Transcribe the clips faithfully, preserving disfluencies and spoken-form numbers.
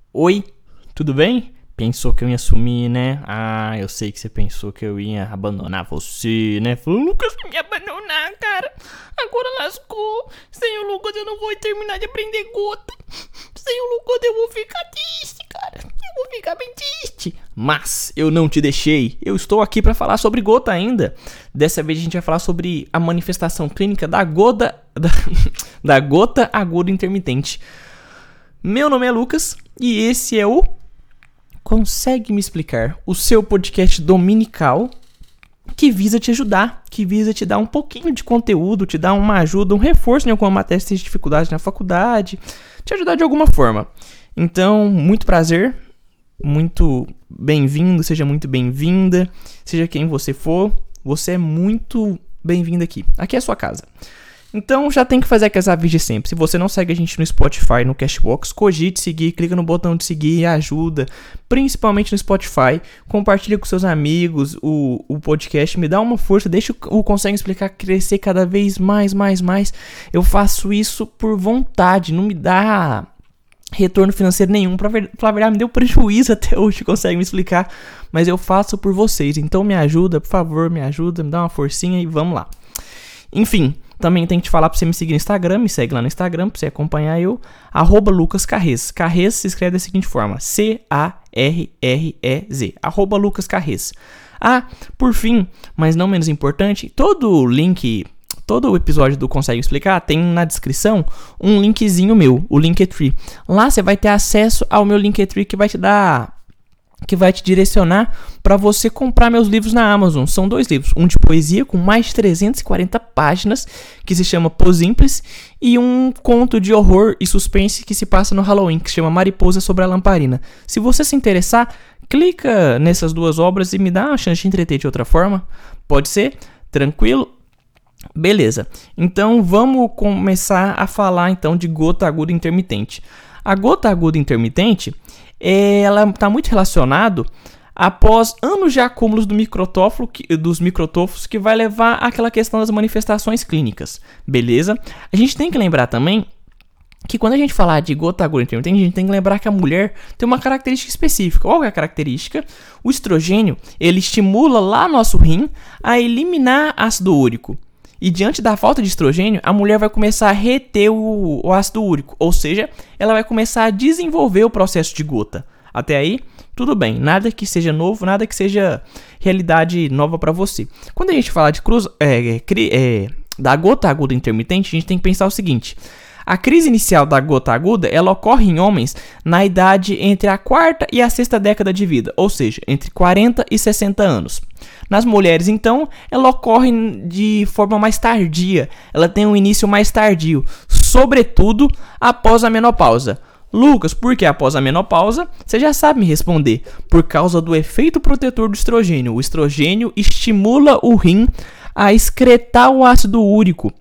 Oi, tudo bem? Pensou que eu ia sumir, né? Ah, eu sei que você pensou que eu ia abandonar você, né? Falou, Lucas vai me abandonar, cara. Agora lascou. Sem o Lucas eu não vou terminar de aprender gota. Sem o Lucas eu vou ficar triste, cara. Eu vou ficar bem triste. Mas eu não te deixei. Eu estou aqui para falar sobre gota ainda. Dessa vez a gente vai falar sobre a manifestação clínica da gota, da, da gota aguda intermitente. Meu nome é Lucas e esse é o Consegue Me Explicar, o seu podcast dominical que visa te ajudar, que visa te dar um pouquinho de conteúdo, te dar uma ajuda, um reforço em alguma matéria que você tem dificuldade na faculdade, te ajudar de alguma forma. Então, muito prazer, muito bem-vindo, seja muito bem-vinda, seja quem você for, você é muito bem-vindo aqui. Aqui é a sua casa. Então já tem que fazer aqueles avisos de sempre. Se você não segue a gente no Spotify, no Cashbox, cogite seguir, clica no botão de seguir e ajuda. Principalmente no Spotify. Compartilha com seus amigos o, o podcast. Me dá uma força, deixa o, o Consegue Explicar crescer cada vez mais, mais, mais. Eu faço isso por vontade. Não me dá retorno financeiro nenhum. Pra falar a verdade, me deu prejuízo até hoje, Consegue Me Explicar. Mas eu faço por vocês. Então me ajuda, por favor, me ajuda. Me dá uma forcinha e vamos lá. Enfim. Também tem que te falar pra você me seguir no Instagram, me segue lá no Instagram pra você acompanhar eu, arroba Lucas Carrez. Carrez se escreve da seguinte forma, C A R R E Z, arroba Lucas Carrez. Ah, por fim, mas não menos importante, todo link, todo o episódio do Consegue Explicar tem na descrição um linkzinho meu, o Linktree. Lá você vai ter acesso ao meu Linktree que vai te dar... que vai te direcionar para você comprar meus livros na Amazon. São dois livros, um de poesia com mais de trezentas e quarenta páginas, que se chama Posimples, e um conto de horror e suspense que se passa no Halloween, que se chama Mariposa sobre a Lamparina. Se você se interessar, clica nessas duas obras e me dá uma chance de entreter de outra forma. Pode ser? Tranquilo? Beleza. Então vamos começar a falar então de gota aguda intermitente. A gota aguda intermitente, ela está muito relacionado após anos de acúmulos do microtófilo, que, dos microtófilos que vai levar àquela questão das manifestações clínicas, beleza? A gente tem que lembrar também que quando a gente falar de gota aguda intermitente, a gente tem que lembrar que a mulher tem uma característica específica. Qual é a característica? O estrogênio, ele estimula lá nosso rim a eliminar ácido úrico. E diante da falta de estrogênio, a mulher vai começar a reter o, o ácido úrico. Ou seja, ela vai começar a desenvolver o processo de gota. Até aí, tudo bem. Nada que seja novo, nada que seja realidade nova para você. Quando a gente fala de cruz, é, é, da gota aguda intermitente, a gente tem que pensar o seguinte. A crise inicial da gota aguda, ela ocorre em homens na idade entre a quarta e a sexta década de vida. Ou seja, entre quarenta e sessenta anos. Nas mulheres, então, ela ocorre de forma mais tardia, ela tem um início mais tardio, sobretudo após a menopausa. Lucas, por que após a menopausa? Você já sabe me responder. Por causa do efeito protetor do estrogênio. O estrogênio estimula o rim a excretar o ácido úrico,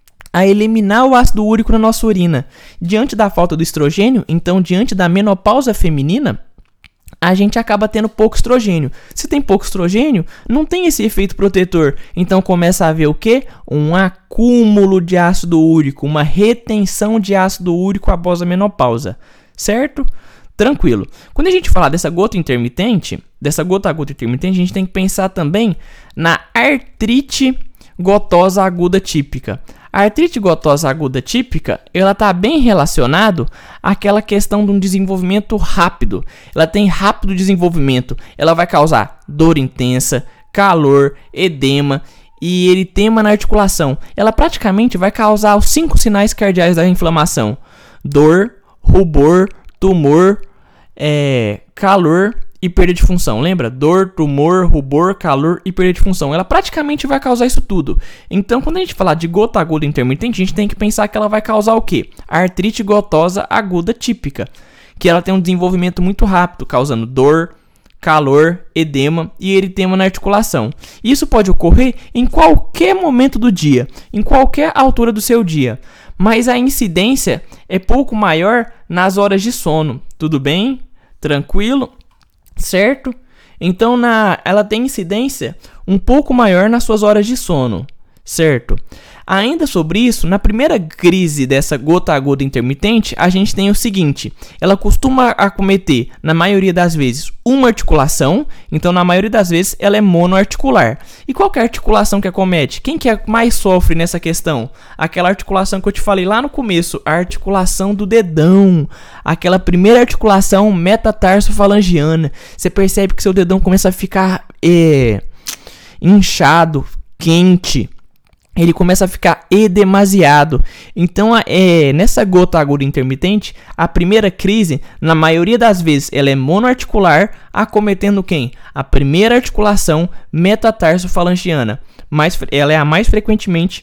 a eliminar o ácido úrico na nossa urina. Diante da falta do estrogênio, então diante da menopausa feminina, a gente acaba tendo pouco estrogênio. Se tem pouco estrogênio, não tem esse efeito protetor. Então começa a haver o quê? Um acúmulo de ácido úrico, uma retenção de ácido úrico após a menopausa. Certo? Tranquilo. Quando a gente falar dessa gota intermitente, dessa gota aguda intermitente, a gente tem que pensar também na artrite gotosa aguda típica. A artrite gotosa aguda típica, ela está bem relacionado àquela questão de um desenvolvimento rápido. Ela tem rápido desenvolvimento. Ela vai causar dor intensa, calor, edema e eritema na articulação. Ela praticamente vai causar os cinco sinais cardeais da inflamação: dor, rubor, tumor, é, calor e perda de função. Lembra? Dor, tumor, rubor, calor e perda de função. Ela praticamente vai causar isso tudo. Então, quando a gente falar de gota aguda intermitente, a gente tem que pensar que ela vai causar o quê? A artrite gotosa aguda típica, que ela tem um desenvolvimento muito rápido, causando dor, calor, edema e eritema na articulação. Isso pode ocorrer em qualquer momento do dia, em qualquer altura do seu dia, mas a incidência é pouco maior nas horas de sono. Tudo bem? Tranquilo? Certo? Então na, ela tem incidência um pouco maior nas suas horas de sono. certo? Ainda sobre isso, na primeira crise dessa gota aguda intermitente, a gente tem o seguinte: ela costuma acometer, na maioria das vezes, uma articulação, então na maioria das vezes ela é monoarticular. E qual que é a articulação que acomete? Quem que mais sofre nessa questão? Aquela articulação que eu te falei lá no começo, a articulação do dedão, aquela primeira articulação metatarsofalangiana. Você percebe que seu dedão começa a ficar é, inchado, quente. Ele começa a ficar edemasiado. Então, é, nessa gota aguda intermitente, a primeira crise, na maioria das vezes, ela é monoarticular, acometendo quem? A primeira articulação metatarsofalangiana. Mais, ela é a mais frequentemente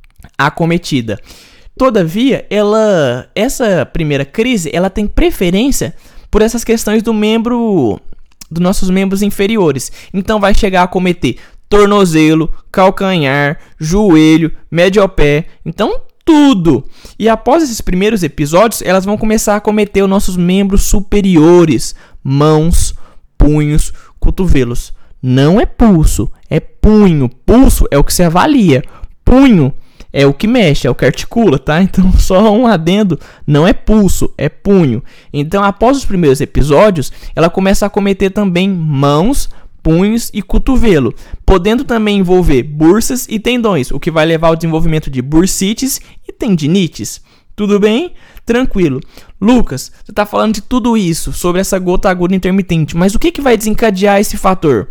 acometida. Todavia, ela, essa primeira crise, ela tem preferência por essas questões do membro, dos nossos membros inferiores. Então, vai chegar a acometer tornozelo, calcanhar, joelho, médio ao pé, então tudo. E após esses primeiros episódios, elas vão começar a acometer os nossos membros superiores, mãos, punhos, cotovelos. Não é pulso, é punho. Pulso é o que se avalia, punho é o que mexe, é o que articula, tá? Então, só um adendo, não é pulso, é punho. Então, após os primeiros episódios, ela começa a acometer também mãos, punhos e cotovelo, podendo também envolver bursas e tendões, o que vai levar ao desenvolvimento de bursites e tendinites. Tudo bem? Tranquilo. Lucas, você está falando de tudo isso, sobre essa gota aguda intermitente, mas o que, que vai desencadear esse fator?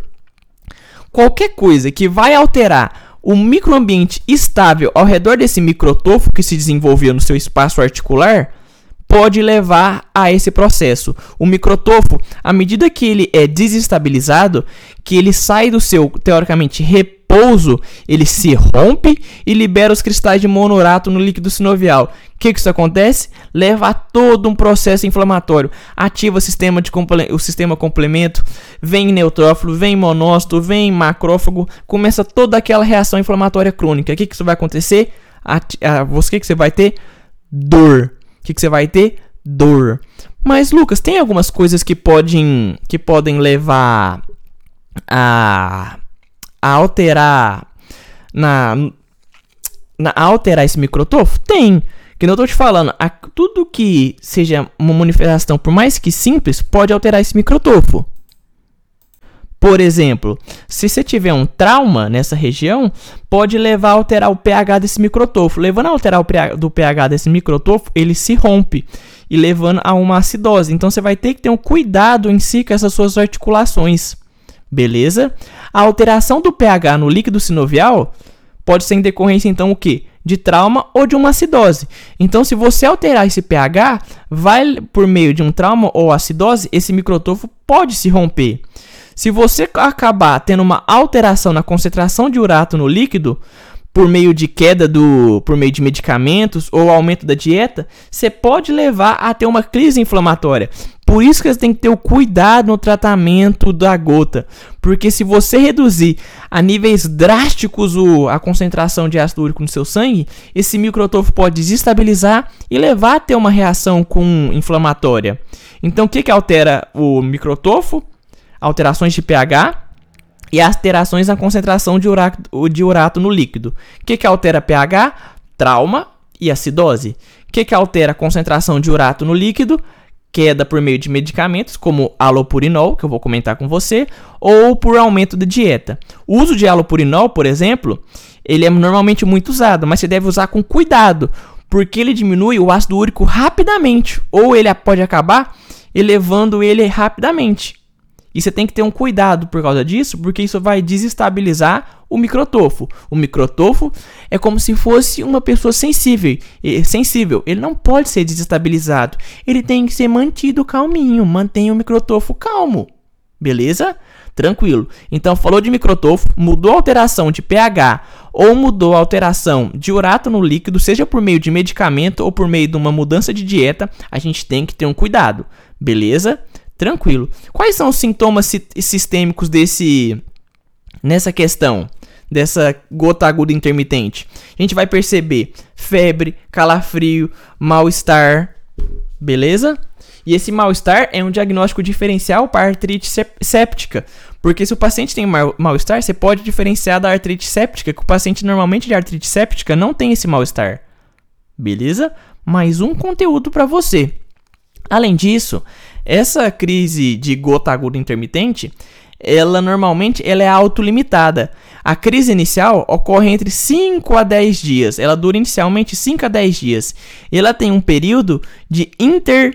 Qualquer coisa que vai alterar o microambiente estável ao redor desse microtofo que se desenvolveu no seu espaço articular pode levar a esse processo. O microtofo, à medida que ele é desestabilizado, que ele sai do seu, teoricamente, repouso, ele se rompe e libera os cristais de monourato no líquido sinovial. O que, que isso acontece? Leva a todo um processo inflamatório. Ativa o sistema, de comple- o sistema complemento, vem neutrófilo, vem monócito, vem macrófago, começa toda aquela reação inflamatória crônica. O que, que isso vai acontecer? Ati- a, o que, que você vai ter? Dor. O que, que você vai ter? Dor. Mas, Lucas, tem algumas coisas que podem, que podem levar a, a alterar na, na, a alterar esse microtofo? Tem. Que não estou te falando. A, tudo que seja uma manifestação, por mais que simples, pode alterar esse microtofo. Por exemplo, se você tiver um trauma nessa região, pode levar a alterar o pH desse microtofo. Levando a alterar o pH do pH desse microtofo, ele se rompe e levando a uma acidose. Então, você vai ter que ter um cuidado em si com essas suas articulações. Beleza? A alteração do pH no líquido sinovial pode ser em decorrência, então, o quê? De trauma ou de uma acidose. Então, se você alterar esse pH, vai por meio de um trauma ou acidose, esse microtofo pode se romper. Se você acabar tendo uma alteração na concentração de urato no líquido, por meio de queda do, por meio de medicamentos ou aumento da dieta, você pode levar a ter uma crise inflamatória. Por isso que você tem que ter o cuidado no tratamento da gota, porque se você reduzir a níveis drásticos o, a concentração de ácido úrico no seu sangue, esse microtofo pode desestabilizar e levar a ter uma reação com inflamatória. Então, o que que altera o microtofo? Alterações de pH e alterações na concentração de urato, de urato no líquido. O que, que altera pH? Trauma e acidose. O que, que altera a concentração de urato no líquido? Queda por meio de medicamentos, como alopurinol, que eu vou comentar com você, ou por aumento da dieta. O uso de alopurinol, por exemplo, ele é normalmente muito usado, mas você deve usar com cuidado, porque ele diminui o ácido úrico rapidamente, ou ele pode acabar elevando ele rapidamente. E você tem que ter um cuidado por causa disso, porque isso vai desestabilizar o microtofo. O microtofo é como se fosse uma pessoa sensível. sensível. Ele não pode ser desestabilizado. Ele tem que ser mantido calminho. Mantenha o microtofo calmo. Beleza? Tranquilo. Então, falou de microtofo, mudou a alteração de pH ou mudou a alteração de urato no líquido, seja por meio de medicamento ou por meio de uma mudança de dieta, a gente tem que ter um cuidado. Beleza? Tranquilo. Quais são os sintomas sistêmicos desse, nessa questão, dessa gota aguda intermitente? A gente vai perceber febre, calafrio, mal-estar, beleza? E esse mal-estar é um diagnóstico diferencial para artrite séptica. Porque se o paciente tem mal-estar, você pode diferenciar da artrite séptica, que o paciente normalmente de artrite séptica não tem esse mal-estar. Beleza? Mais um conteúdo para você. Além disso, essa crise de gota aguda intermitente, ela normalmente ela é autolimitada. A crise inicial ocorre entre cinco a dez dias. Ela dura inicialmente cinco a dez dias. E ela tem um período de inter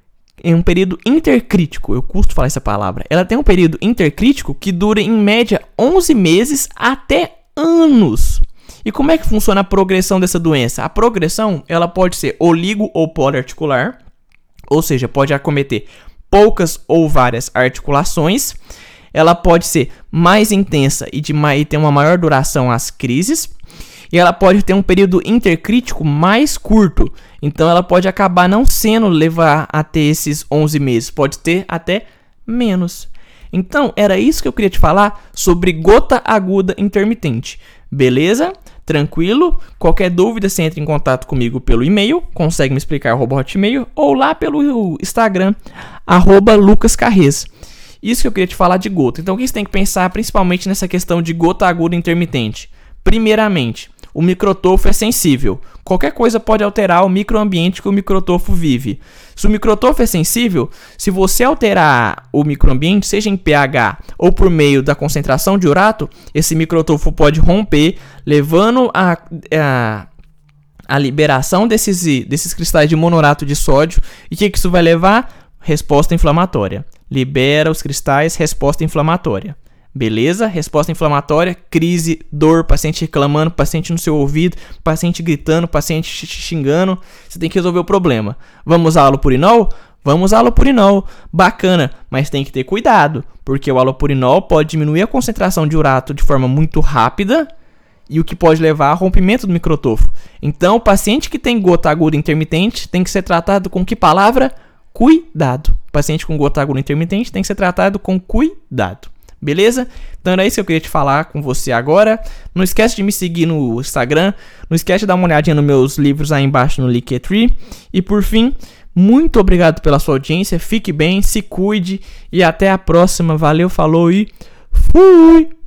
um período intercrítico. Eu custo falar essa palavra. Ela tem um período intercrítico que dura em média onze meses até anos. E como é que funciona a progressão dessa doença? A progressão, ela pode ser oligo ou poliarticular, ou seja, pode acometer poucas ou várias articulações. Ela pode ser mais intensa e, de, e ter uma maior duração às crises. E ela pode ter um período intercrítico mais curto. Então, ela pode acabar não sendo levar a ter esses onze meses. Pode ter até menos. Então, era isso que eu queria te falar sobre gota aguda intermitente. Beleza? Tranquilo? Qualquer dúvida, você entra em contato comigo pelo e-mail, consegue me explicar, arroba hotmail, ou lá pelo Instagram, arroba lucascarrez. Isso que eu queria te falar de gota. Então, o que você tem que pensar principalmente nessa questão de gota aguda intermitente? Primeiramente, o microtofo é sensível. Qualquer coisa pode alterar o microambiente que o microtofo vive. Se o microtofo é sensível, se você alterar o microambiente, seja em pH ou por meio da concentração de urato, esse microtofo pode romper, levando a, a, a liberação desses, desses cristais de monorato de sódio. E o que, que isso vai levar? Resposta inflamatória. Libera os cristais, resposta inflamatória. Beleza? Resposta inflamatória, crise, dor, paciente reclamando, paciente no seu ouvido, paciente gritando, paciente xingando. Você tem que resolver o problema. Vamos usar alopurinol? Vamos usar alopurinol. Bacana, mas tem que ter cuidado, porque o alopurinol pode diminuir a concentração de urato de forma muito rápida e o que pode levar a rompimento do microtofo. Então, o paciente que tem gota aguda intermitente tem que ser tratado com que palavra? Cuidado. O paciente com gota aguda intermitente tem que ser tratado com cuidado. Beleza? Então era isso que eu queria te falar com você agora. Não esquece de me seguir no Instagram. Não esquece de dar uma olhadinha nos meus livros aí embaixo no Linktree. E por fim, muito obrigado pela sua audiência. Fique bem, se cuide e até a próxima. Valeu, falou e fui!